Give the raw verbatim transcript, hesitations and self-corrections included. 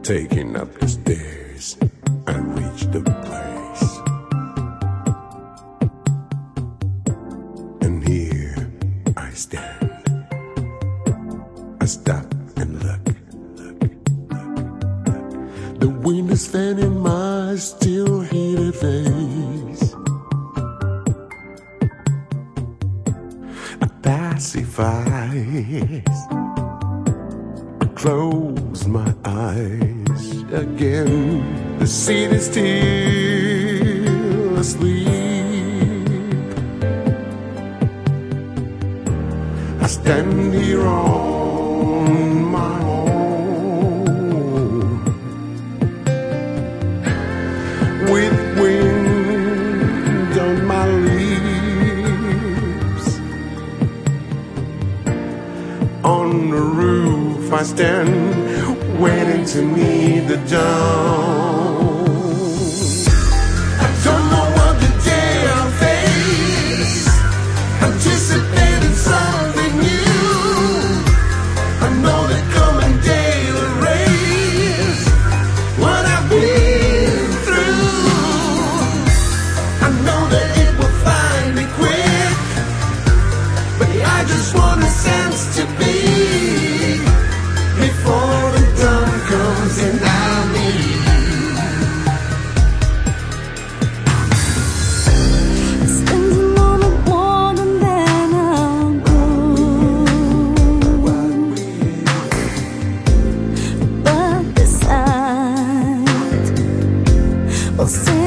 taking up the stairs, I reached the place, and here I stand. I stop and look, look, look, look. The wind is fanning my still heated face. I pacifies, I close my eyes again. The city is still asleep. I stand here on my own, with wind on my lips. On the roof I stand, waiting to meet the dawn. I don't know what the day I'll face, anticipating something new. I know the coming day will erase what I've been through. I know that it will find me quick, but I just want a sense to be before the dawn comes and I'll leave. Spend a moment warm and then I'll go. But beside, we'll say